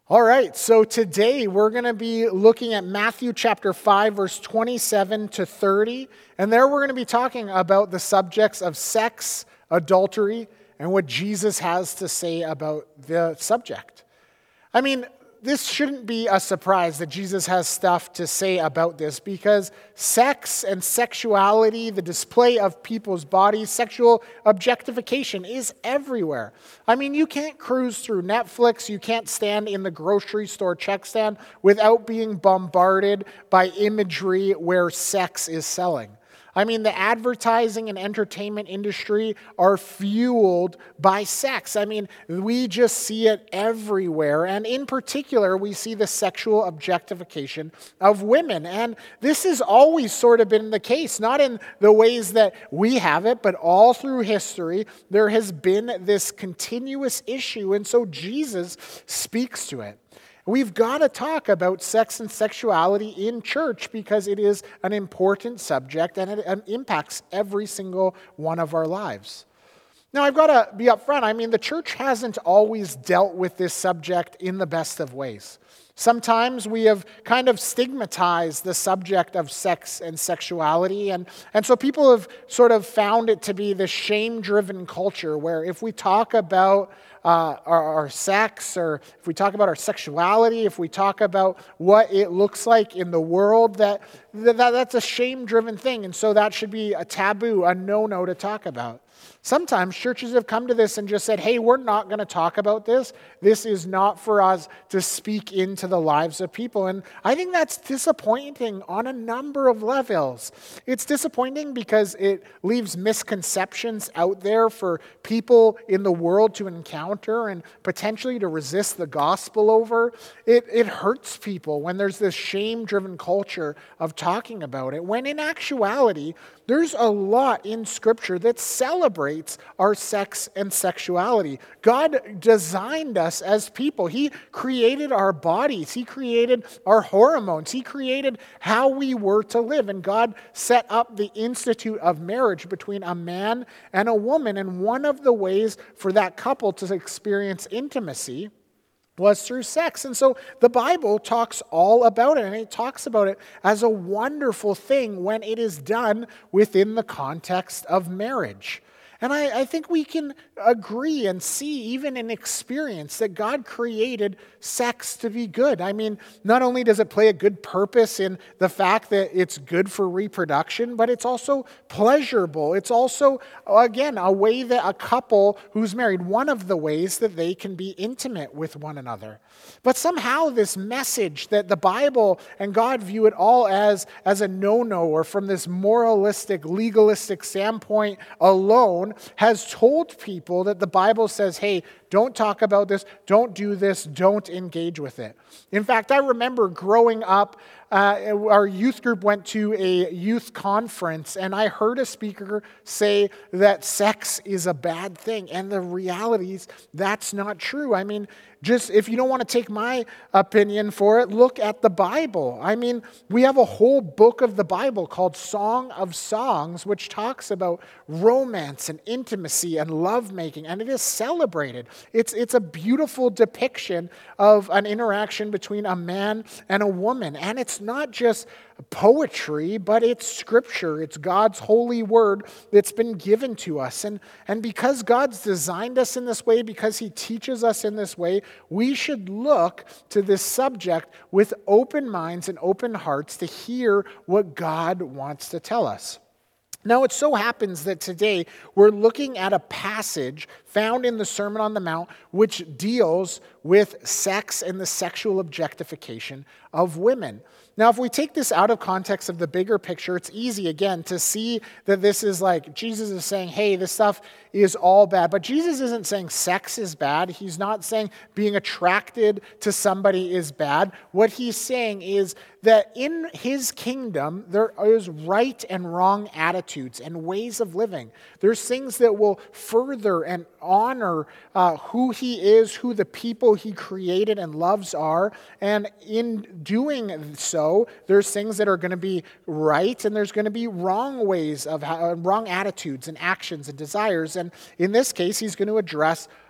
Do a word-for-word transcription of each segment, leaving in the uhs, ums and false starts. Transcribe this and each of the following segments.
All right, so today we're going to be looking at Matthew chapter five, verse twenty-seven to thirty. And there we're going to be talking about the subjects of sex, adultery, and what Jesus has to say about the subject. I mean, this shouldn't be a surprise that Jesus has stuff to say about this because sex and sexuality, the display of people's bodies, sexual objectification is everywhere. I mean, you can't cruise through Netflix, you can't stand in the grocery store check stand without being bombarded by imagery where sex is selling. I mean, the advertising and entertainment industry are fueled by sex. I mean, we just see it everywhere. And in particular, we see the sexual objectification of women. And this has always sort of been the case, not in the ways that we have it, but all through history, there has been this continuous issue. And so Jesus speaks to it. We've got to talk about sex and sexuality in church because it is an important subject and it impacts every single one of our lives. Now, I've got to be upfront. I mean, the church hasn't always dealt with this subject in the best of ways. Sometimes we have kind of stigmatized the subject of sex and sexuality, and, and so people have sort of found it to be this shame-driven culture where if we talk about uh, our, our sex, or if we talk about our sexuality, if we talk about what it looks like in the world, that, that that's a shame-driven thing, and so that should be a taboo, a no-no to talk about. Sometimes churches have come to this and just said, hey, we're not going to talk about this. This is not for us to speak into the lives of people. And I think that's disappointing on a number of levels. It's disappointing because it leaves misconceptions out there for people in the world to encounter and potentially to resist the gospel over. It, it hurts people when there's this shame-driven culture of talking about it, when in actuality, there's a lot in Scripture that celebrates our sex and sexuality. God designed us as people. He created our bodies. He created our hormones. He created how we were to live. And God set up the institute of marriage between a man and a woman. And one of the ways for that couple to experience intimacy was through sex. And so the Bible talks all about it, and it talks about it as a wonderful thing when it is done within the context of marriage. And I, I think we can agree and see, even in experience, that God created sex to be good. I mean, not only does it play a good purpose in the fact that it's good for reproduction, but it's also pleasurable. It's also, again, a way that a couple who's married, one of the ways that they can be intimate with one another. But somehow this message that the Bible and God view it all as, as a no-no, or from this moralistic, legalistic standpoint alone, has told people that the Bible says, hey, don't talk about this, don't do this, don't engage with it. In fact, I remember growing up, uh, our youth group went to a youth conference, and I heard a speaker say that sex is a bad thing, and the reality is that's not true. I mean, just if you don't want to take my opinion for it, look at the Bible. I mean, we have a whole book of the Bible called Song of Songs, which talks about romance and intimacy and lovemaking, and it is celebrated. It's, it's a beautiful depiction of an interaction between a man and a woman. And it's not just poetry, but it's scripture. It's God's holy word that's been given to us. And, and because God's designed us in this way, because he teaches us in this way, we should look to this subject with open minds and open hearts to hear what God wants to tell us. Now, it so happens that today we're looking at a passage found in the Sermon on the Mount which deals with sex and the sexual objectification of women. Now, if we take this out of context of the bigger picture, it's easy, again, to see that this is like Jesus is saying, hey, this stuff is all bad. But Jesus isn't saying sex is bad. He's not saying being attracted to somebody is bad. What he's saying is that in his kingdom, there is right and wrong attitudes and ways of living. There's things that will further and honor uh, who he is, who the people he created and loves are. And in doing so, there's things that are going to be right, and there's going to be wrong ways of how, wrong attitudes and actions and desires. And in this case, he's going to address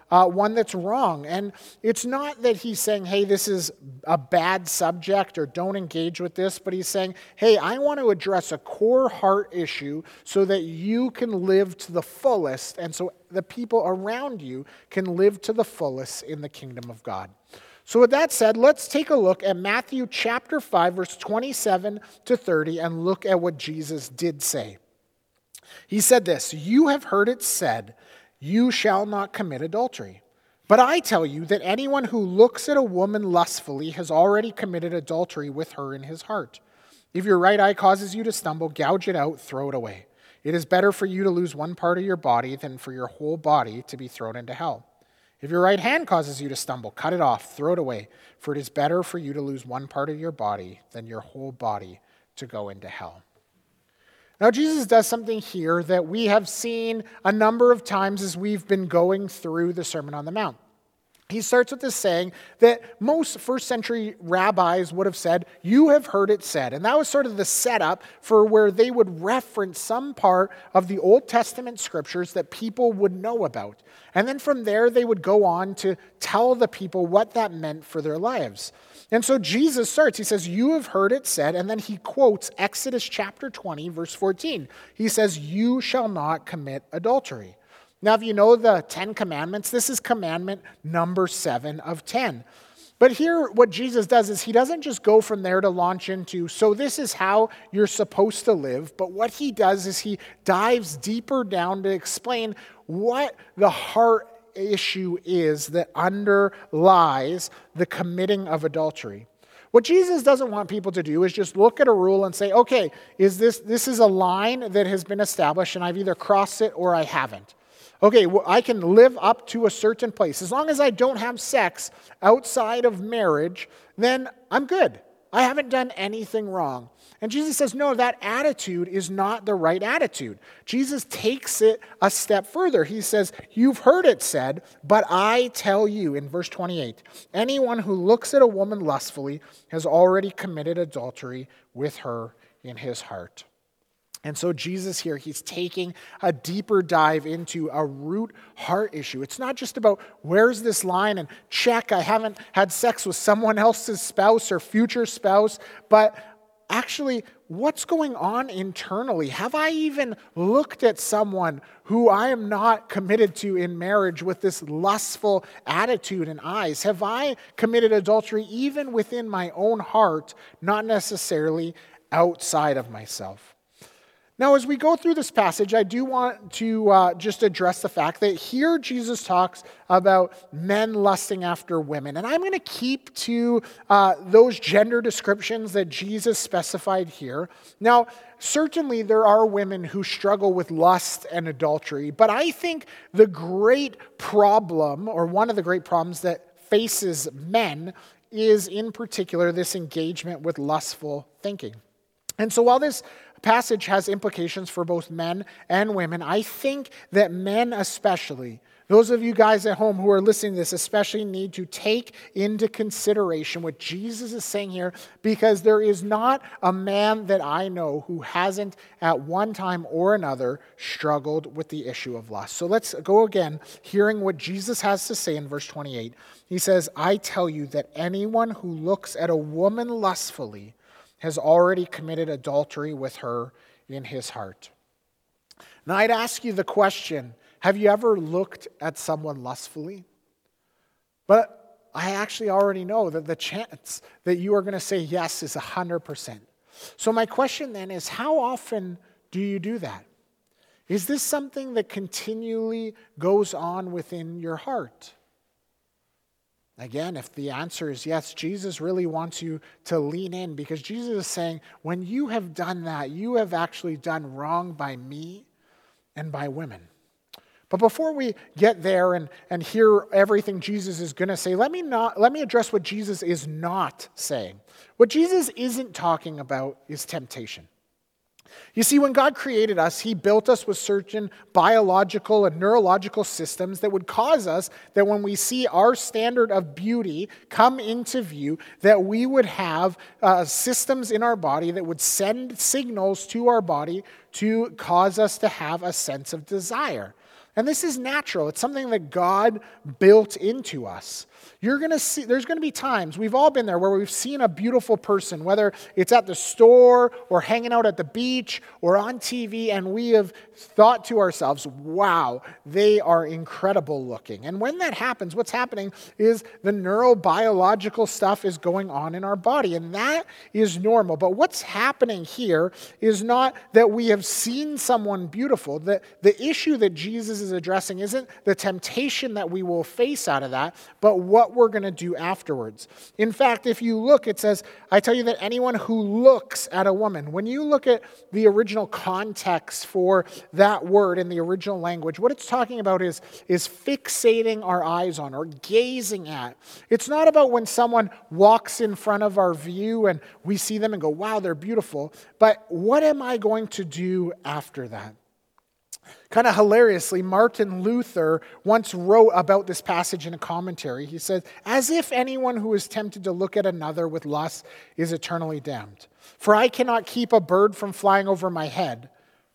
uh, one that's wrong. And it's not that he's saying, hey, this is a bad subject or don't engage with this, but he's saying, hey, I want to address a core heart issue so that you can live to the fullest and so the people around you can live to the fullest in the kingdom of God. So with that said, let's take a look at Matthew chapter five, verse twenty-seven to thirty, and look at what Jesus did say. He said this, "You have heard it said, 'You shall not commit adultery.' But I tell you that anyone who looks at a woman lustfully has already committed adultery with her in his heart. If your right eye causes you to stumble, gouge it out, throw it away. It is better for you to lose one part of your body than for your whole body to be thrown into hell. If your right hand causes you to stumble, cut it off, throw it away, for it is better for you to lose one part of your body than your whole body to go into hell." Now, Jesus does something here that we have seen a number of times as we've been going through the Sermon on the Mount. He starts with this saying that most first century rabbis would have said, "You have heard it said." And that was sort of the setup for where they would reference some part of the Old Testament scriptures that people would know about. And then from there, they would go on to tell the people what that meant for their lives. And so Jesus starts, he says, "You have heard it said," and then he quotes Exodus chapter twenty, verse fourteen. He says, "You shall not commit adultery." Now, if you know the Ten Commandments, this is commandment number seven of ten. But here, what Jesus does is he doesn't just go from there to launch into, so this is how you're supposed to live. But what he does is he dives deeper down to explain what the heart issue is that underlies the committing of adultery. What Jesus doesn't want people to do is just look at a rule and say, okay, is this, this is a line that has been established and I've either crossed it or I haven't. Okay, well, I can live up to a certain place. As long as I don't have sex outside of marriage, then I'm good. I haven't done anything wrong. And Jesus says, no, that attitude is not the right attitude. Jesus takes it a step further. He says, you've heard it said, but I tell you, in verse twenty-eight, anyone who looks at a woman lustfully has already committed adultery with her in his heart. And so Jesus here, he's taking a deeper dive into a root heart issue. It's not just about where's this line and check, I haven't had sex with someone else's spouse or future spouse, but actually what's going on internally? Have I even looked at someone who I am not committed to in marriage with this lustful attitude and eyes? Have I committed adultery even within my own heart, not necessarily outside of myself? Now, as we go through this passage, I do want to uh, just address the fact that here Jesus talks about men lusting after women. And I'm going to keep to uh, those gender descriptions that Jesus specified here. Now, certainly there are women who struggle with lust and adultery, but I think the great problem, or one of the great problems that faces men, is in particular this engagement with lustful thinking. And so while this passage has implications for both men and women, I think that men especially, those of you guys at home who are listening to this especially need to take into consideration what Jesus is saying here, because there is not a man that I know who hasn't at one time or another struggled with the issue of lust. So let's go again, hearing what Jesus has to say in verse twenty-eight. He says, I tell you that anyone who looks at a woman lustfully has already committed adultery with her in his heart. Now, I'd ask you the question, have you ever looked at someone lustfully? But I actually already know that the chance that you are going to say yes is one hundred percent. So my question then is, how often do you do that? Is this something that continually goes on within your heart? Again, if the answer is yes, Jesus really wants you to lean in, because Jesus is saying, when you have done that, you have actually done wrong by me and by women. But before we get there and, and hear everything Jesus is going to say, let me not let me address what Jesus is not saying. What Jesus isn't talking about is temptation. You see, when God created us, he built us with certain biological and neurological systems that would cause us that when we see our standard of beauty come into view, that we would have uh, systems in our body that would send signals to our body to cause us to have a sense of desire. And this is natural. It's something that God built into us. You're going to see, there's going to be times, we've all been there, where we've seen a beautiful person, whether it's at the store or hanging out at the beach or on T V, and we have thought to ourselves, wow, they are incredible looking. And when that happens, what's happening is the neurobiological stuff is going on in our body, and that is normal. But what's happening here is not that we have seen someone beautiful. The, the issue that Jesus is addressing isn't the temptation that we will face out of that, but what we're going to do afterwards. In fact, if you look, it says, I tell you that anyone who looks at a woman, when you look at the original context for that word in the original language, what it's talking about is, is fixating our eyes on or gazing at. It's not about when someone walks in front of our view and we see them and go, wow, they're beautiful, but what am I going to do after that? Kind of hilariously, Martin Luther once wrote about this passage in a commentary. He said, as if anyone who is tempted to look at another with lust is eternally damned. For I cannot keep a bird from flying over my head,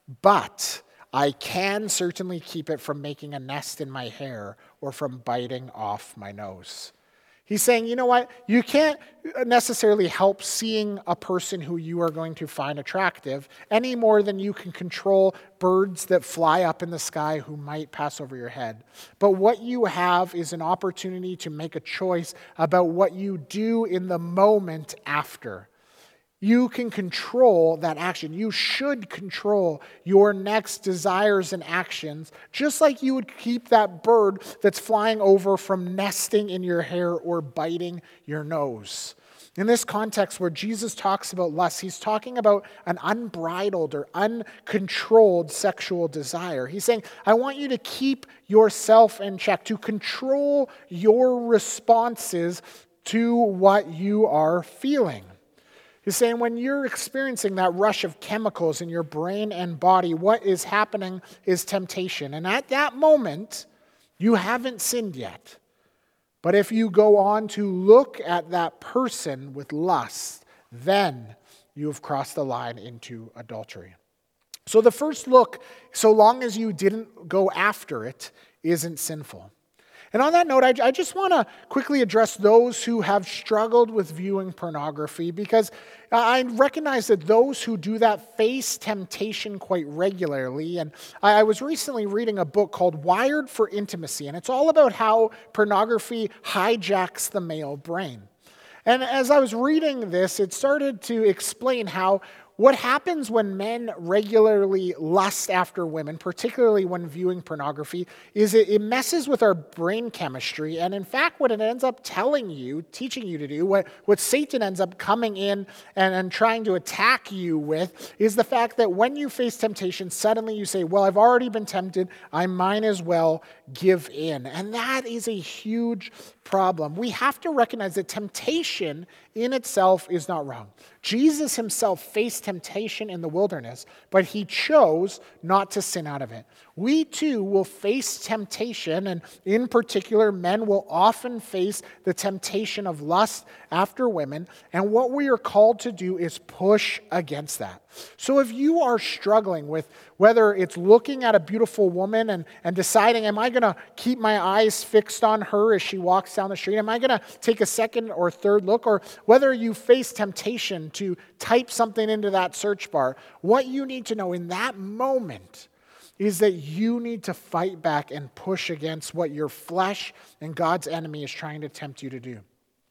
but I can certainly keep it from making a nest in my hair or from biting off my nose. He's saying, you know what? You can't necessarily help seeing a person who you are going to find attractive any more than you can control birds that fly up in the sky who might pass over your head. But what you have is an opportunity to make a choice about what you do in the moment after. You can control that action. You should control your next desires and actions, just like you would keep that bird that's flying over from nesting in your hair or biting your nose. In this context where Jesus talks about lust, he's talking about an unbridled or uncontrolled sexual desire. He's saying, I want you to keep yourself in check, to control your responses to what you are feeling. He's saying when you're experiencing that rush of chemicals in your brain and body, what is happening is temptation. And at that moment, you haven't sinned yet. But if you go on to look at that person with lust, then you have crossed the line into adultery. So the first look, so long as you didn't go after it, isn't sinful. And on that note, I, I just want to quickly address those who have struggled with viewing pornography, because I recognize that those who do that face temptation quite regularly. And I, I was recently reading a book called Wired for Intimacy, and it's all about how pornography hijacks the male brain. And as I was reading this, it started to explain how what happens when men regularly lust after women, particularly when viewing pornography, is it, it messes with our brain chemistry. And in fact, what it ends up telling you, teaching you to do, what, what Satan ends up coming in and, and trying to attack you with, is the fact that when you face temptation, suddenly you say, well, I've already been tempted, I might as well give in. And that is a huge problem. We have to recognize that temptation in itself is not wrong. Jesus himself faced temptation in the wilderness, but he chose not to sin out of it. We too will face temptation, and in particular, men will often face the temptation of lust after women, and what we are called to do is push against that. So if you are struggling with whether it's looking at a beautiful woman and, and deciding, am I going to keep my eyes fixed on her as she walks down the street? Am I going to take a second or third look? Or whether you face temptation to type something into that search bar, what you need to know in that moment is that you need to fight back and push against what your flesh and God's enemy is trying to tempt you to do.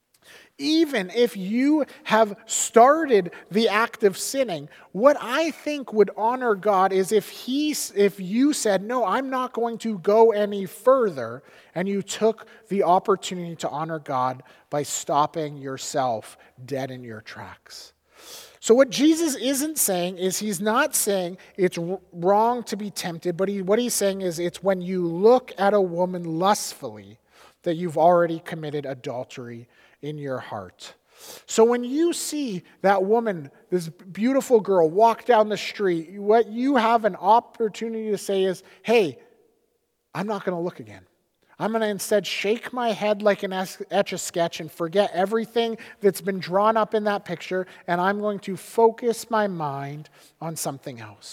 Even if you have started the act of sinning, what I think would honor God is if he, if you said, no, I'm not going to go any further, and you took the opportunity to honor God by stopping yourself dead in your tracks. So what Jesus isn't saying is he's not saying it's wrong to be tempted, but he, what he's saying is it's when you look at a woman lustfully that you've already committed adultery in your heart. So when you see that woman, this beautiful girl, walk down the street, what you have an opportunity to say is, hey, I'm not going to look again. I'm going to instead shake my head like an Etch-a-Sketch and forget everything that's been drawn up in that picture, and I'm going to focus my mind on something else.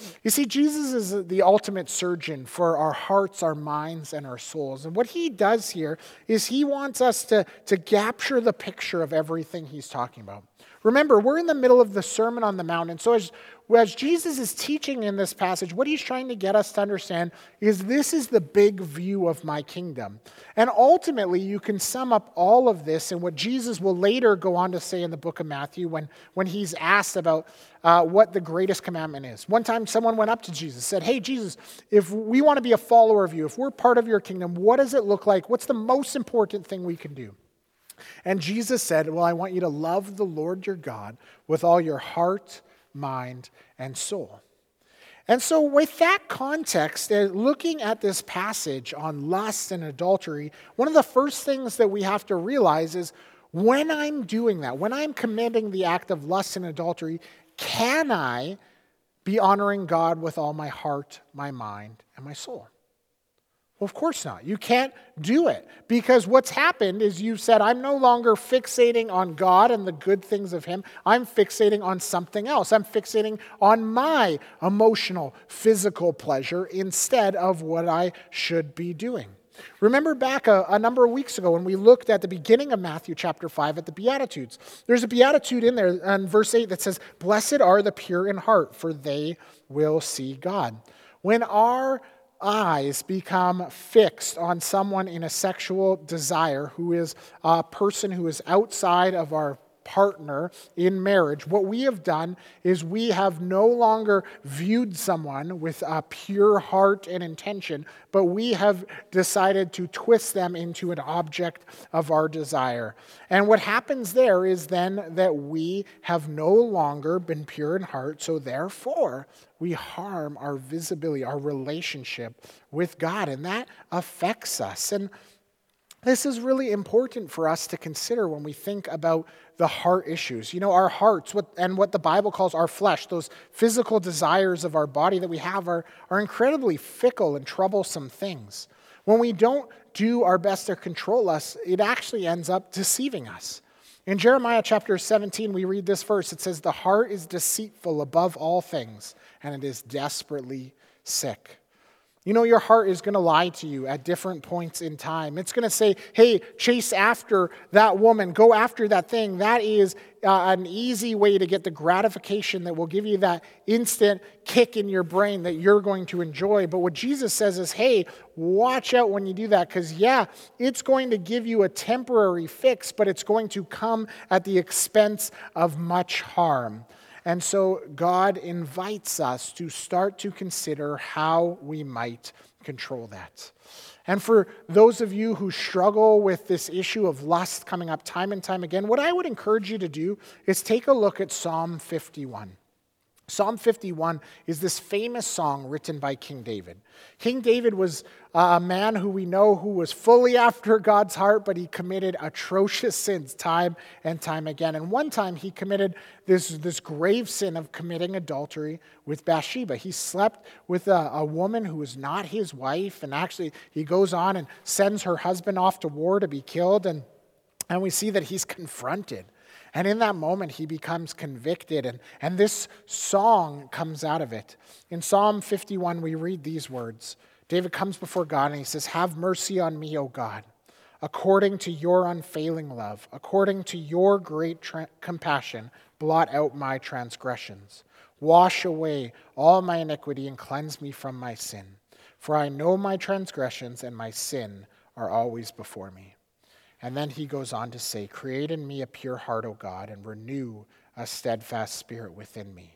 You see, Jesus is the ultimate surgeon for our hearts, our minds, and our souls. And what he does here is he wants us to, to capture the picture of everything he's talking about. Remember, we're in the middle of the Sermon on the Mount, and so as, as Jesus is teaching in this passage, what he's trying to get us to understand is this is the big view of my kingdom. And ultimately, you can sum up all of this in what Jesus will later go on to say in the book of Matthew when, when he's asked about uh, what the greatest commandment is. One time, someone went up to Jesus and said, "Hey, Jesus, if we want to be a follower of you, if we're part of your kingdom, what does it look like? What's the most important thing we can do?" And Jesus said, "Well, I want you to love the Lord your God with all your heart, mind, and soul." And so with that context, uh, looking at this passage on lust and adultery, one of the first things that we have to realize is when I'm doing that, when I'm committing the act of lust and adultery, can I be honoring God with all my heart, my mind, and my soul? Well, of course not. You can't do it because what's happened is you've said, I'm no longer fixating on God and the good things of him. I'm fixating on something else. I'm fixating on my emotional, physical pleasure instead of what I should be doing. Remember back a, a number of weeks ago when we looked at the beginning of Matthew chapter five at the Beatitudes. There's a Beatitude in there in verse eight that says, "Blessed are the pure in heart, for they will see God." When our eyes become fixed on someone in a sexual desire who is a person who is outside of our partner in marriage, what we have done is we have no longer viewed someone with a pure heart and intention, but we have decided to twist them into an object of our desire. And what happens there is then that we have no longer been pure in heart, so therefore we harm our visibility, our relationship with God, and that affects us. And this is really important for us to consider when we think about the heart issues. You know, our hearts what, and what the Bible calls our flesh, those physical desires of our body that we have are, are incredibly fickle and troublesome things. When we don't do our best to control us, it actually ends up deceiving us. In Jeremiah chapter seventeen, we read this verse. It says, "The heart is deceitful above all things, and it is desperately sick." You know, your heart is going to lie to you at different points in time. It's going to say, hey, chase after that woman. Go after that thing. That is uh, an easy way to get the gratification that will give you that instant kick in your brain that you're going to enjoy. But what Jesus says is, hey, watch out when you do that because, yeah, it's going to give you a temporary fix, but it's going to come at the expense of much harm. And so God invites us to start to consider how we might control that. And for those of you who struggle with this issue of lust coming up time and time again, what I would encourage you to do is take a look at Psalm fifty-one. Psalm fifty-one is this famous song written by King David. King David was a man who we know who was fully after God's heart, but he committed atrocious sins time and time again. And one time he committed this, this grave sin of committing adultery with Bathsheba. He slept with a, a woman who was not his wife, and actually he goes on and sends her husband off to war to be killed, and, and we see that he's confronted. And in that moment, he becomes convicted, and, and this song comes out of it. In Psalm fifty-one, we read these words. David comes before God, and he says, "Have mercy on me, O God, according to your unfailing love, according to your great tra- compassion, blot out my transgressions. Wash away all my iniquity and cleanse me from my sin. For I know my transgressions and my sin are always before me." And then he goes on to say, "Create in me a pure heart, O God, and renew a steadfast spirit within me."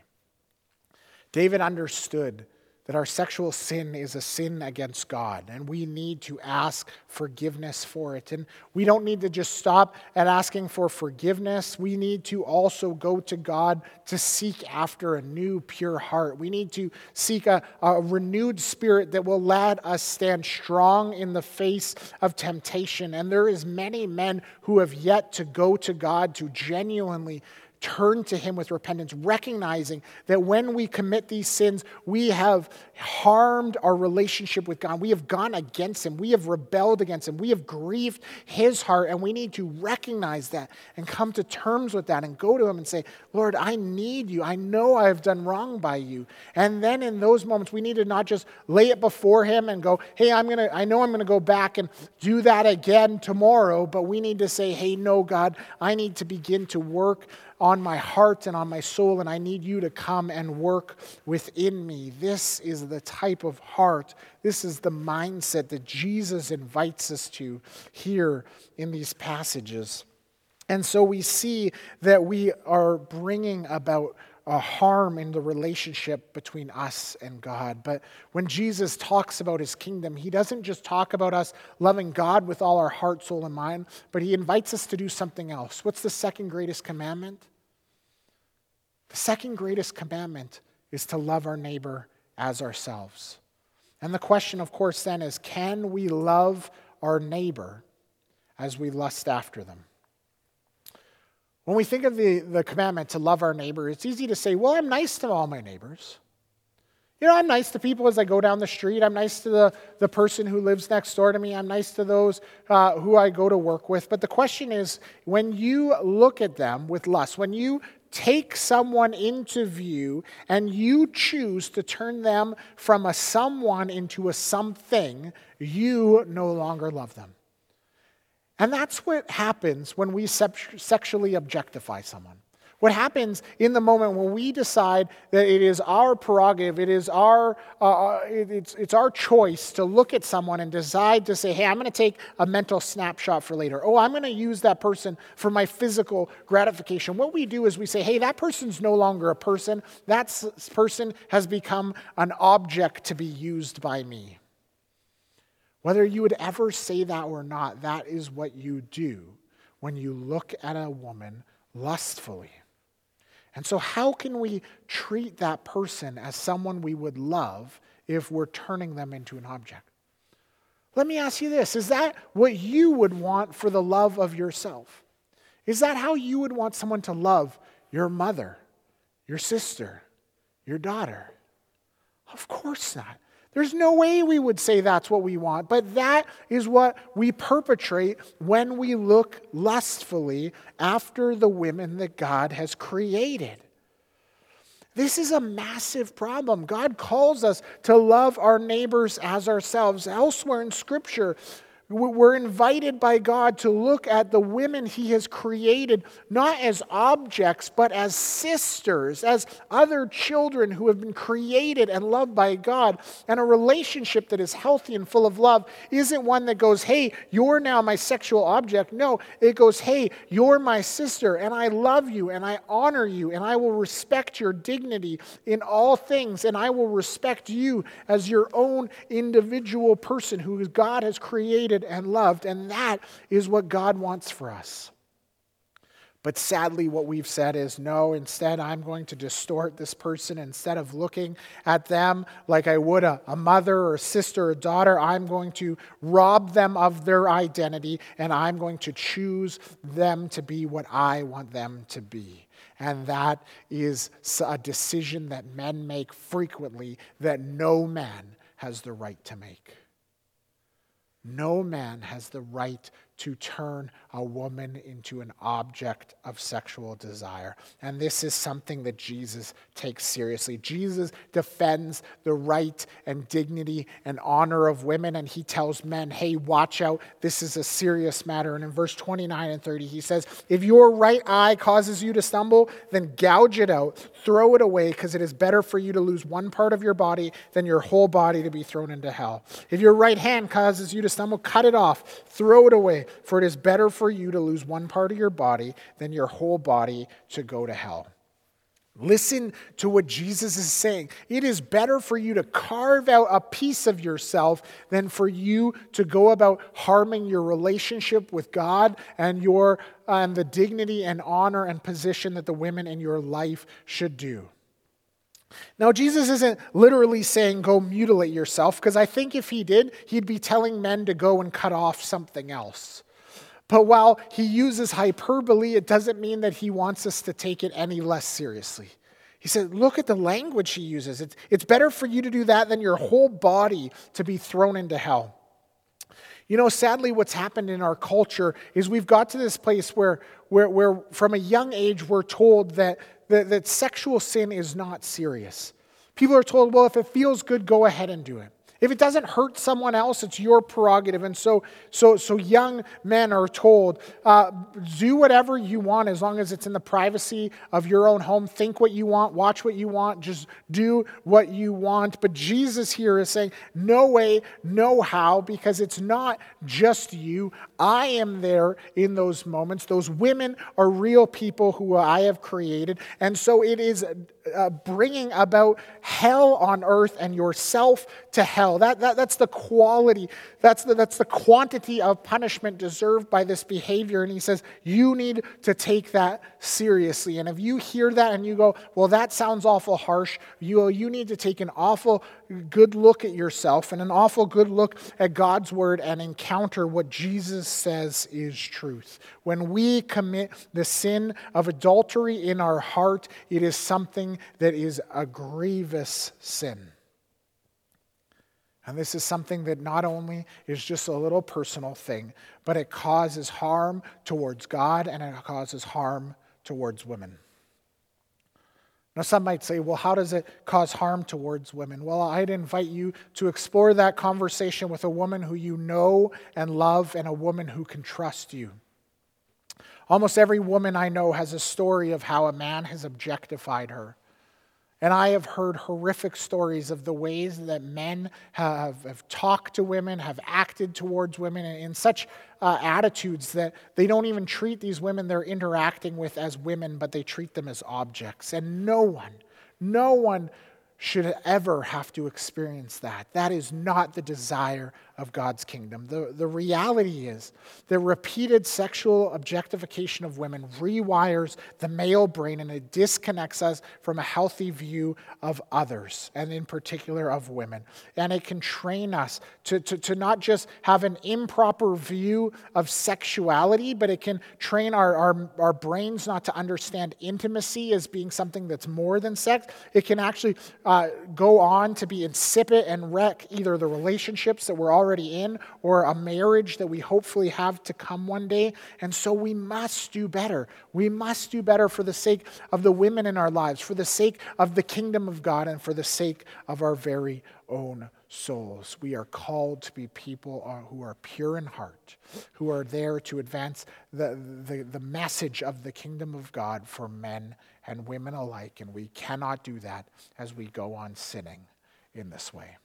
David understood that our sexual sin is a sin against God, and we need to ask forgiveness for it. And we don't need to just stop at asking for forgiveness. We need to also go to God to seek after a new, pure heart. We need to seek a, a renewed spirit that will let us stand strong in the face of temptation. And there is many men who have yet to go to God to genuinely turn to him with repentance, recognizing that when we commit these sins, we have harmed our relationship with God. We have gone against him. We have rebelled against him. We have grieved his heart, and we need to recognize that and come to terms with that and go to him and say, Lord, I need you. I know I have done wrong by you. And then in those moments, we need to not just lay it before him and go, hey, I'm going to, I know I'm going to go back and do that again tomorrow, but we need to say, hey, no, God, I need to begin to work on my heart and on my soul, and I need you to come and work within me. This is the type of heart, this is the mindset that Jesus invites us to here in these passages. And so we see that we are bringing about a harm in the relationship between us and God. But when Jesus talks about his kingdom, he doesn't just talk about us loving God with all our heart, soul, and mind, but he invites us to do something else. What's the second greatest commandment? The second greatest commandment is to love our neighbor as ourselves. And the question, of course, then is, can we love our neighbor as we lust after them? When we think of the, the commandment to love our neighbor, it's easy to say, well, I'm nice to all my neighbors. You know, I'm nice to people as I go down the street. I'm nice to the, the person who lives next door to me. I'm nice to those uh, who I go to work with. But the question is, when you look at them with lust, when you take someone into view and you choose to turn them from a someone into a something, you no longer love them. And that's what happens when we sexually objectify someone. What happens in the moment when we decide that it is our prerogative, it is our, uh, it's, it's our choice to look at someone and decide to say, hey, I'm going to take a mental snapshot for later. Oh, I'm going to use that person for my physical gratification. What we do is we say, hey, that person's no longer a person. That person has become an object to be used by me. Whether you would ever say that or not, that is what you do when you look at a woman lustfully. And so how can we treat that person as someone we would love if we're turning them into an object? Let me ask you this. Is that what you would want for the love of yourself? Is that how you would want someone to love your mother, your sister, your daughter? Of course not. There's no way we would say that's what we want, but that is what we perpetrate when we look lustfully after the women that God has created. This is a massive problem. God calls us to love our neighbors as ourselves. Elsewhere in Scripture, we're invited by God to look at the women he has created not as objects, but as sisters, as other children who have been created and loved by God. And a relationship that is healthy and full of love isn't one that goes, hey, you're now my sexual object. No, it goes, hey, you're my sister, and I love you, and I honor you, and I will respect your dignity in all things, and I will respect you as your own individual person who God has created and loved, and that is what God wants for us. But sadly, what we've said is, no, instead I'm going to distort this person. Instead of looking at them like I would a, a mother or a sister or a daughter, I'm going to rob them of their identity, and I'm going to choose them to be what I want them to be. And that is a decision that men make frequently that no man has the right to make. No man has the right to turn a woman into an object of sexual desire. And this is something that Jesus takes seriously. Jesus defends the right and dignity and honor of women, and he tells men, hey, watch out, this is a serious matter. And in verse twenty-nine and thirty, he says, if your right eye causes you to stumble, then gouge it out, throw it away, because it is better for you to lose one part of your body than your whole body to be thrown into hell. If your right hand causes you to stumble, cut it off, throw it away. For it is better for you to lose one part of your body than your whole body to go to hell. Listen to what Jesus is saying. It is better for you to carve out a piece of yourself than for you to go about harming your relationship with God and your and the dignity and honor and position that the women in your life should do. Now, Jesus isn't literally saying go mutilate yourself, because I think if he did, he'd be telling men to go and cut off something else. But while he uses hyperbole, it doesn't mean that he wants us to take it any less seriously. He said, look at the language he uses. It's, it's better for you to do that than your whole body to be thrown into hell. You know, sadly, what's happened in our culture is we've got to this place where, where, where from a young age, we're told that, that, that sexual sin is not serious. People are told, well, if it feels good, go ahead and do it. If it doesn't hurt someone else, it's your prerogative. And so so, so young men are told, uh, do whatever you want as long as it's in the privacy of your own home. Think what you want, watch what you want, just do what you want. But Jesus here is saying, no way, no how, because it's not just you. I am there in those moments. Those women are real people who I have created. And so it is uh, bringing about hell on earth and yourself to hell. That, that, that's the quality, that's the, that's the quantity of punishment deserved by this behavior. And he says, you need to take that seriously. And if you hear that and you go, well, that sounds awful harsh, you, you need to take an awful good look at yourself and an awful good look at God's word and encounter what Jesus says is truth. When we commit the sin of adultery in our heart, it is something that is a grievous sin. And this is something that not only is just a little personal thing, but it causes harm towards God and it causes harm towards women. Now, some might say, well, how does it cause harm towards women? Well, I'd invite you to explore that conversation with a woman who you know and love and a woman who can trust you. Almost every woman I know has a story of how a man has objectified her. And I have heard horrific stories of the ways that men have, have talked to women, have acted towards women in such uh, attitudes that they don't even treat these women they're interacting with as women, but they treat them as objects. And no one, no one should ever have to experience that. That is not the desire of God's kingdom. The, the reality is that repeated sexual objectification of women rewires the male brain and it disconnects us from a healthy view of others, and in particular of women. And it can train us to, to, to not just have an improper view of sexuality, but it can train our, our, our brains not to understand intimacy as being something that's more than sex. It can actually uh, go on to be insipid and wreck either the relationships that we're already in or a marriage that we hopefully have to come one day. And so we must do better. We must do better for the sake of the women in our lives, for the sake of the kingdom of God, and for the sake of our very own souls. We are called to be people who are pure in heart, who are there to advance the, the, the message of the kingdom of God for men and women alike. And we cannot do that as we go on sinning in this way.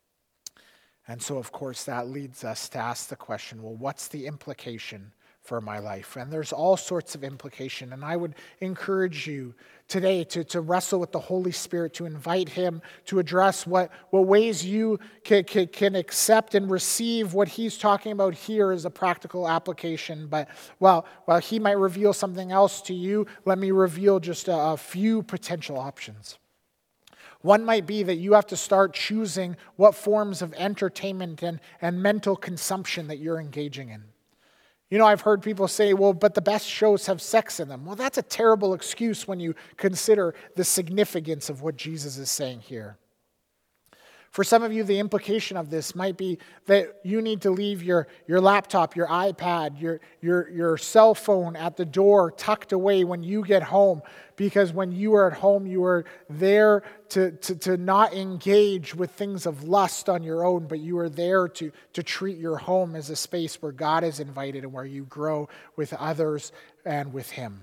And so, of course, that leads us to ask the question, well, what's the implication for my life? And there's all sorts of implication. And I would encourage you today to, to wrestle with the Holy Spirit, to invite him to address what, what ways you can, can, can accept and receive what he's talking about here as a practical application. But while, while he might reveal something else to you, let me reveal just a, a few potential options. One might be that you have to start choosing what forms of entertainment and, and mental consumption that you're engaging in. You know, I've heard people say, well, but the best shows have sex in them. Well, that's a terrible excuse when you consider the significance of what Jesus is saying here. For some of you, the implication of this might be that you need to leave your, your laptop, your iPad, your, your, your cell phone at the door tucked away when you get home, because when you are at home, you are there to, to, to not engage with things of lust on your own, but you are there to, to treat your home as a space where God is invited and where you grow with others and with him.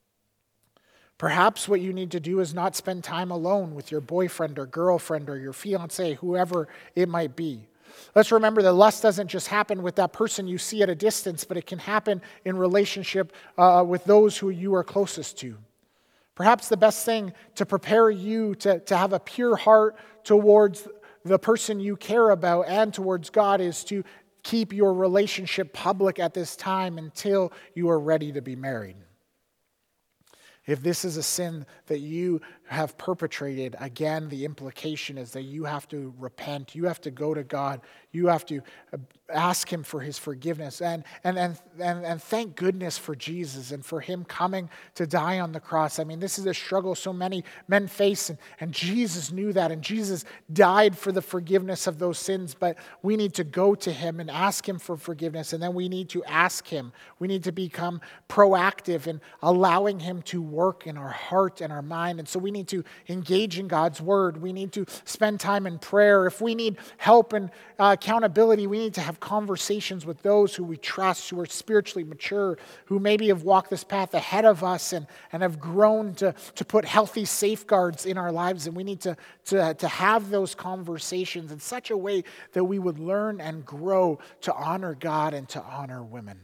Perhaps what you need to do is not spend time alone with your boyfriend or girlfriend or your fiance, whoever it might be. Let's remember that lust doesn't just happen with that person you see at a distance, but it can happen in relationship uh, with those who you are closest to. Perhaps the best thing to prepare you to, to have a pure heart towards the person you care about and towards God is to keep your relationship public at this time until you are ready to be married. If this is a sin that you have perpetrated, again, the implication is that you have to repent. You have to go to God. You have to ask him for his forgiveness. And, and, and, and, and thank goodness for Jesus and for him coming to die on the cross. I mean, this is a struggle so many men face, and, and Jesus knew that. And Jesus died for the forgiveness of those sins. But we need to go to him and ask him for forgiveness. And then we need to ask him. We need to become proactive in allowing him to work in our heart and our mind. And so we need to engage in God's word. We need to spend time in prayer. If we need help and uh, accountability, we need to have conversations with those who we trust, who are spiritually mature, who maybe have walked this path ahead of us and, and have grown to, to put healthy safeguards in our lives. And we need to, to, to have those conversations in such a way that we would learn and grow to honor God and to honor women.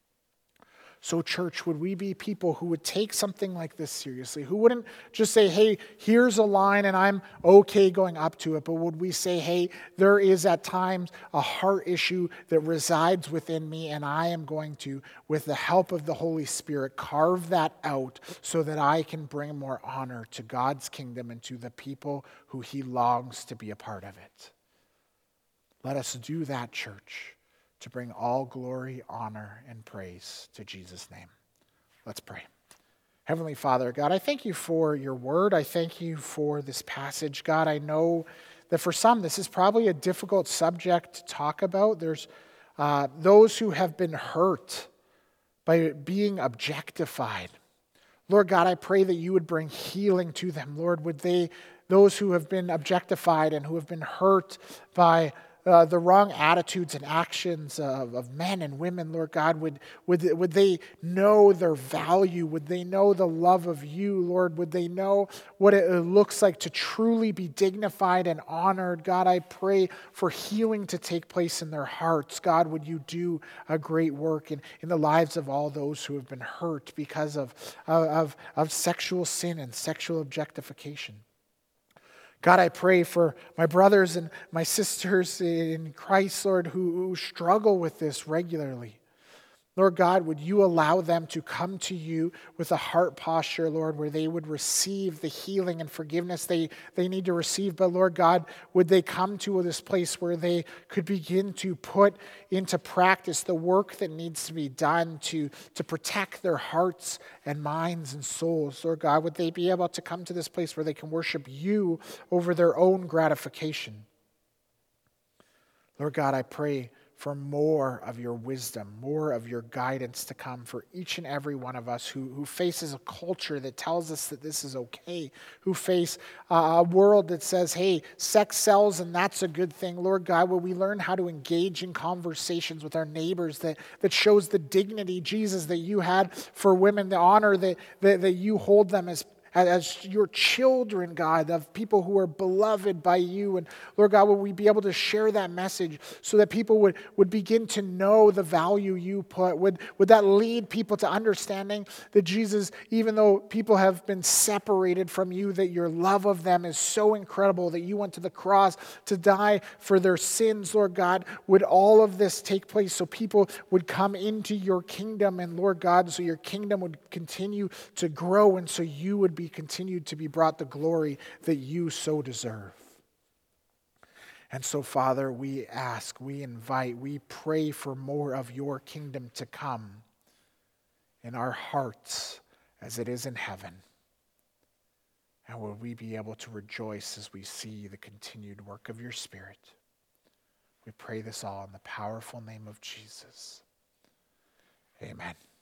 So church, would we be people who would take something like this seriously? Who wouldn't just say, hey, here's a line and I'm okay going up to it. But would we say, hey, there is at times a heart issue that resides within me, and I am going to, with the help of the Holy Spirit, carve that out so that I can bring more honor to God's kingdom and to the people who he longs to be a part of it. Let us do that, church, to bring all glory, honor, and praise to Jesus' name. Let's pray. Heavenly Father, God, I thank you for your word. I thank you for this passage. God, I know that for some, this is probably a difficult subject to talk about. There's uh, those who have been hurt by being objectified. Lord God, I pray that you would bring healing to them. Lord, would they, those who have been objectified and who have been hurt by Uh, the wrong attitudes and actions of, of men and women, Lord God, would, would, would they know their value? Would they know the love of you, Lord? Would they know what it looks like to truly be dignified and honored? God, I pray for healing to take place in their hearts. God, would you do a great work in, in the lives of all those who have been hurt because of, of, of sexual sin and sexual objectification. God, I pray for my brothers and my sisters in Christ, Lord, who, who struggle with this regularly. Lord God, would you allow them to come to you with a heart posture, Lord, where they would receive the healing and forgiveness they, they need to receive. But Lord God, would they come to this place where they could begin to put into practice the work that needs to be done to, to protect their hearts and minds and souls. Lord God, would they be able to come to this place where they can worship you over their own gratification? Lord God, I pray for more of your wisdom, more of your guidance to come for each and every one of us who, who faces a culture that tells us that this is okay, who face uh, a world that says, hey, sex sells and that's a good thing. Lord God, will we learn how to engage in conversations with our neighbors that, that shows the dignity, Jesus, that you had for women, the honor that, that, that you hold them as as your children, God, of people who are beloved by you. And Lord God, will we be able to share that message so that people would, would begin to know the value you put? Would, would that lead people to understanding that Jesus, even though people have been separated from you, that your love of them is so incredible that you went to the cross to die for their sins, Lord God? Would all of this take place so people would come into your kingdom, and Lord God, so your kingdom would continue to grow, and so you would be continued to be brought the glory that you so deserve. And so, Father, we ask, we invite, we pray for more of your kingdom to come in our hearts as it is in heaven. And will we be able to rejoice as we see the continued work of your Spirit? We pray this all in the powerful name of Jesus. Amen.